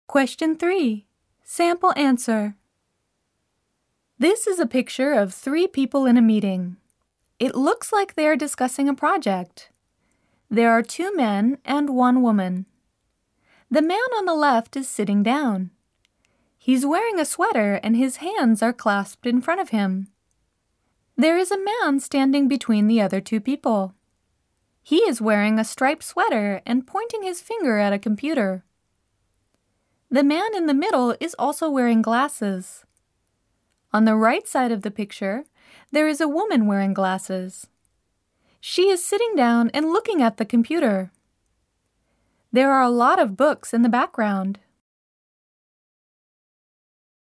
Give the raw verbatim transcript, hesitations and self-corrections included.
Question three. Sample answer. This is a picture of three people in a meeting. It looks like they are discussing a project. There are two men and one woman. The man on the left is sitting down. He's wearing a sweater and his hands are clasped in front of him. There is a man standing between the other two people. He is wearing a striped sweater and pointing his finger at a computer. The man in the middle is also wearing glasses. On the right side of the picture, there is a woman wearing glasses. She is sitting down and looking at the computer. There are a lot of books in the background.